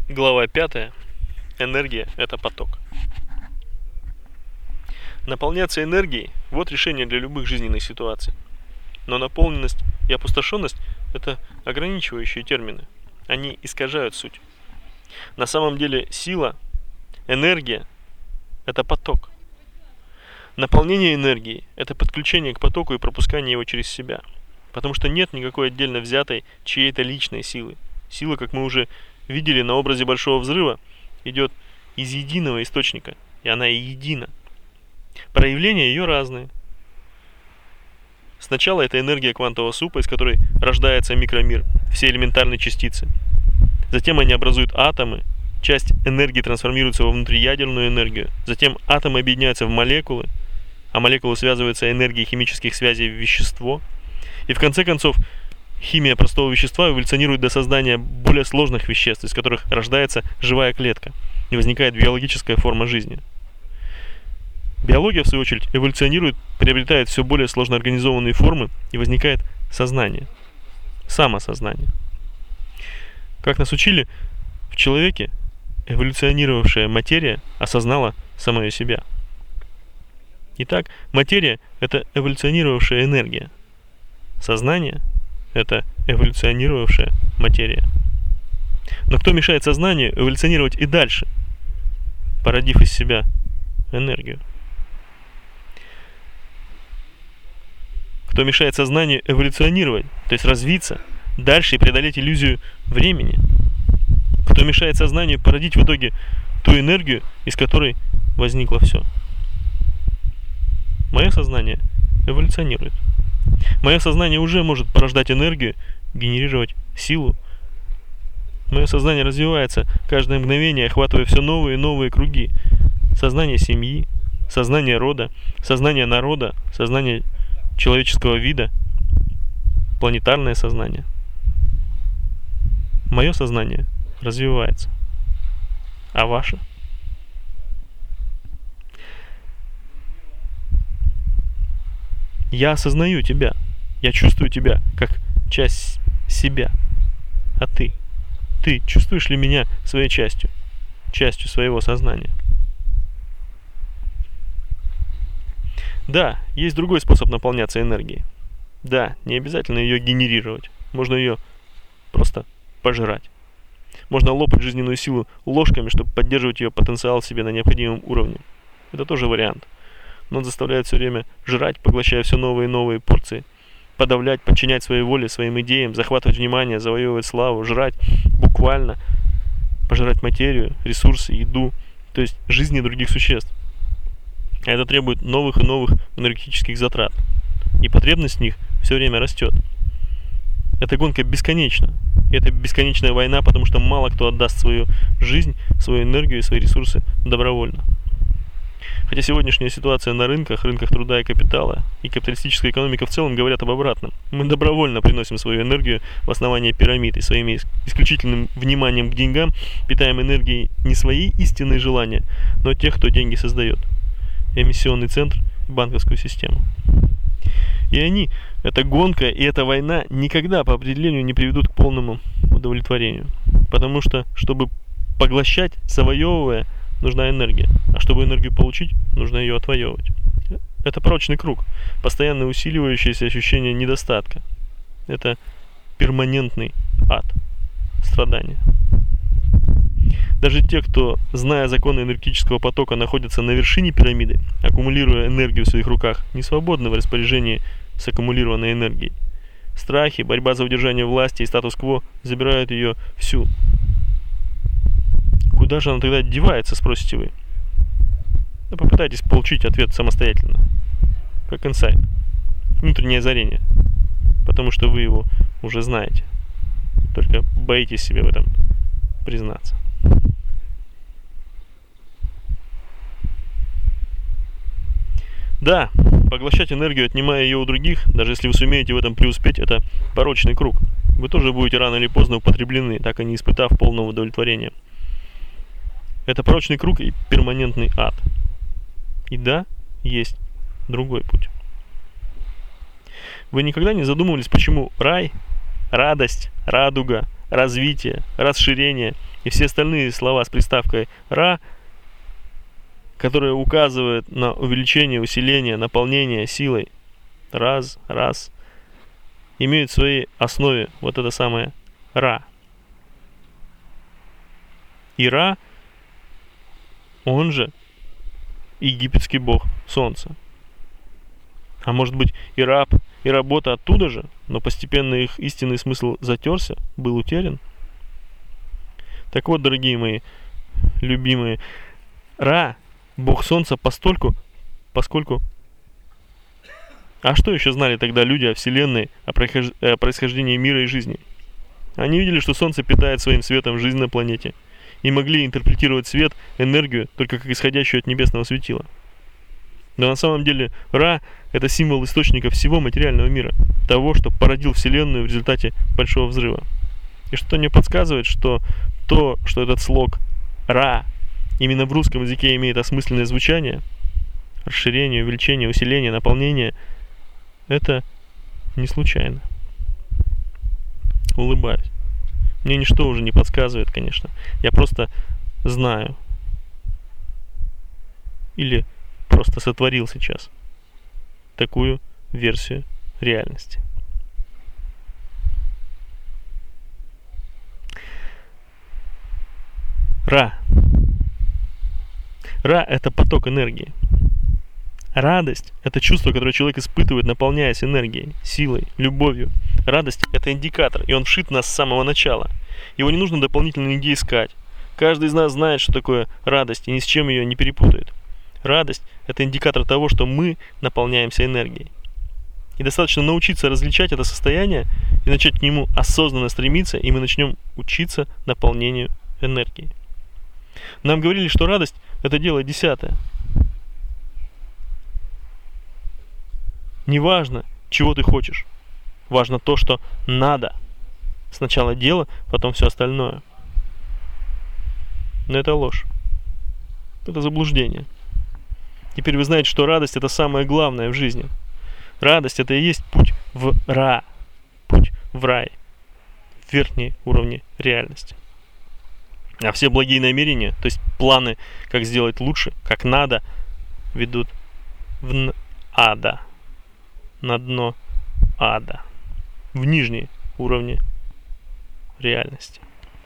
Глава 5. Энергия – это поток. Наполняться энергией – вот решение для любых жизненных ситуаций. Но наполненность и опустошенность – это ограничивающие термины. Они искажают суть. На самом деле сила, энергия – это поток. Наполнение энергией – это подключение к потоку и пропускание его через себя. Потому что нет никакой отдельно взятой чьей-то личной силы. Сила, как мы уже видели на образе Большого Взрыва, идет из единого источника, и она и едина. Проявления ее разные. Сначала это энергия квантового супа, из которой рождается микромир, все элементарные частицы. Затем они образуют атомы, часть энергии трансформируется во внутриядерную энергию. Затем атомы объединяются в молекулы, а молекулы связываются энергией химических связей в вещество. И в конце концов, химия простого вещества эволюционирует до создания более сложных веществ, из которых рождается живая клетка и возникает биологическая форма жизни. Биология, в свою очередь, эволюционирует, приобретает все более сложно организованные формы и возникает сознание, самосознание. Как нас учили, в человеке эволюционировавшая материя осознала самое себя. Итак, материя – это эволюционировавшая энергия. Сознание – это эволюционировавшая материя. Но кто мешает сознанию эволюционировать и дальше, породив из себя энергию? Кто мешает сознанию эволюционировать, то есть развиться дальше и преодолеть иллюзию времени? Кто мешает сознанию породить в итоге ту энергию, из которой возникло все? Мое сознание эволюционирует. Мое сознание уже может порождать энергию, генерировать силу. Мое сознание развивается каждое мгновение, охватывая все новые и новые круги. Сознание семьи, сознание рода, сознание народа, сознание человеческого вида, планетарное сознание. Мое сознание развивается. А ваше? Я осознаю тебя. Я чувствую тебя как часть себя. А ты? Ты чувствуешь ли меня своей частью? Частью своего сознания? Да, есть другой способ наполняться энергией. Да, не обязательно ее генерировать. Можно ее просто пожирать. Можно лопать жизненную силу ложками, чтобы поддерживать ее потенциал в себе на необходимом уровне. Это тоже вариант. Но он заставляет все время жрать, поглощая все новые и новые порции. Подавлять, подчинять своей воле, своим идеям, захватывать внимание, завоевывать славу, жрать буквально, пожирать материю, ресурсы, еду, то есть жизни других существ. А это требует новых и новых энергетических затрат. И потребность в них все время растет. Эта гонка бесконечна. И это бесконечная война, потому что мало кто отдаст свою жизнь, свою энергию и свои ресурсы добровольно. Хотя сегодняшняя ситуация на рынках труда и капитала, и капиталистическая экономика в целом говорят об обратном. Мы добровольно приносим свою энергию в основание пирамид и своим исключительным вниманием к деньгам питаем энергией не свои истинные желания, но тех, кто деньги создает. Эмиссионный центр и банковскую систему. И они, эта гонка и эта война никогда по определению не приведут к полному удовлетворению. Потому что, чтобы поглощать, завоевывая, нужна энергия. А чтобы энергию получить, нужно ее отвоевывать. Это порочный круг, постоянно усиливающееся ощущение недостатка. Это перманентный ад, страдания. Даже те, кто, зная законы энергетического потока, находятся на вершине пирамиды, аккумулируя энергию в своих руках, не свободны в распоряжении с аккумулированной энергией. Страхи, борьба за удержание власти и статус-кво забирают ее всю. Куда же она тогда девается, спросите вы? Да попытайтесь получить ответ самостоятельно. Как инсайт. Внутреннее озарение. Потому что вы его уже знаете. Только боитесь себе в этом признаться. Да, поглощать энергию, отнимая ее у других, даже если вы сумеете в этом преуспеть, это порочный круг. Вы тоже будете рано или поздно употреблены, так и не испытав полного удовлетворения. Это порочный круг и перманентный ад. И да, есть другой путь. Вы никогда не задумывались, почему рай, радость, радуга, развитие, расширение И все остальные слова с приставкой «ра», которые указывают на увеличение, усиление, наполнение силой, раз, имеют в своей основе вот это самое «ра». И Ра, он же египетский бог солнца. А может быть и раб, и работа оттуда же, но постепенно их истинный смысл затерся, был утерян. Так вот, дорогие мои любимые, Ра, бог солнца, поскольку... А что еще знали тогда люди о Вселенной, о происхождении мира и жизни? Они видели, что солнце питает своим светом жизнь на планете, и могли интерпретировать свет, энергию, только как исходящую от небесного светила. Но на самом деле Ра – это символ источника всего материального мира, того, что породил Вселенную в результате Большого Взрыва. И что-то мне подсказывает, что то, что этот слог Ра именно в русском языке имеет осмысленное звучание, расширение, увеличение, усиление, наполнение, это не случайно. Улыбаюсь. Мне ничто уже не подсказывает, конечно. Я просто знаю. Или просто сотворил сейчас такую версию реальности. Ра. Ра – это поток энергии. Радость – это чувство, которое человек испытывает, наполняясь энергией, силой, любовью. Радость – это индикатор, и он вшит в нас с самого начала. Его не нужно дополнительно нигде искать. Каждый из нас знает, что такое радость, и ни с чем ее не перепутает. Радость – это индикатор того, что мы наполняемся энергией. И достаточно научиться различать это состояние и начать к нему осознанно стремиться, и мы начнем учиться наполнению энергией. Нам говорили, что радость – это дело десятое. Не важно, чего ты хочешь. Важно то, что надо. Сначала дело, потом все остальное. Но это ложь. Это заблуждение. Теперь вы знаете, что радость – это самое главное в жизни. Радость – это и есть путь в Ра. Путь в рай. В верхние уровни реальности. А все благие намерения, то есть планы, как сделать лучше, как надо, ведут в ада. На дно ада. В нижние уровни реальности.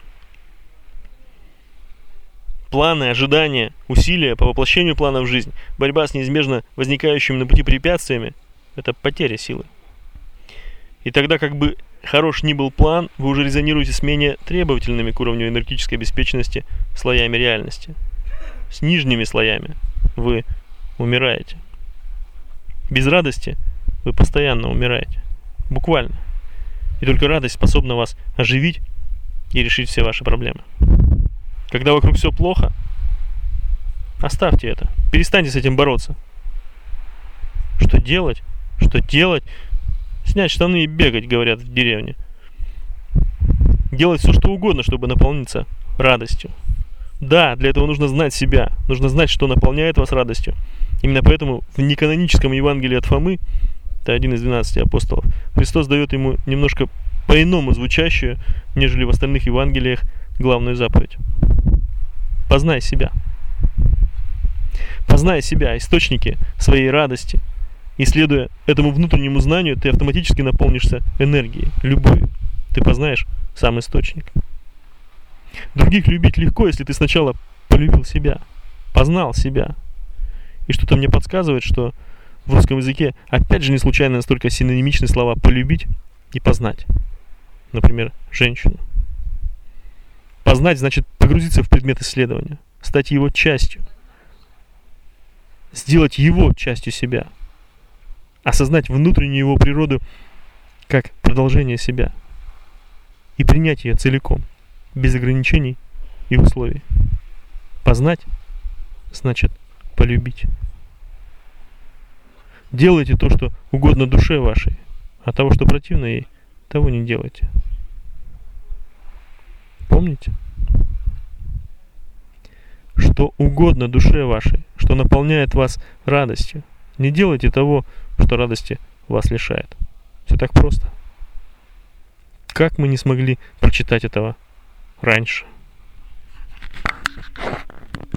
Планы, ожидания, усилия по воплощению плана в жизнь, борьба с неизбежно возникающими на пути препятствиями – это потеря силы. И тогда, как бы хорош ни был план, вы уже резонируете с менее требовательными к уровню энергетической обеспеченности слоями реальности. С нижними слоями вы умираете. Без радости вы постоянно умираете. Буквально. И только радость способна вас оживить и решить все ваши проблемы. Когда вокруг все плохо, оставьте это. Перестаньте с этим бороться. Что делать? Что делать? Снять штаны и бегать, говорят в деревне. Делать все, что угодно, чтобы наполниться радостью. Да, для этого нужно знать себя. Нужно знать, что наполняет вас радостью. Именно поэтому в неканоническом Евангелии от Фомы, это один из 12 апостолов, Христос дает ему немножко по-иному звучащую, нежели в остальных Евангелиях, главную заповедь. Познай себя. Познай себя, источники своей радости. И следуя этому внутреннему знанию, ты автоматически наполнишься энергией, любовью. Ты познаешь сам источник. Других любить легко, если ты сначала полюбил себя, познал себя. И что-то мне подсказывает, что в русском языке опять же не случайно настолько синонимичны слова «полюбить» и «познать». Например, женщину. Познать значит погрузиться в предмет исследования, стать его частью, сделать его частью себя, осознать внутреннюю его природу как продолжение себя и принять ее целиком, без ограничений и условий. Познать значит полюбить. Делайте то, что угодно душе вашей, а того, что противно ей, того не делайте. Помните? Что угодно душе вашей, что наполняет вас радостью. Не делайте того, что радости вас лишает. Все так просто. Как мы не смогли прочитать этого раньше?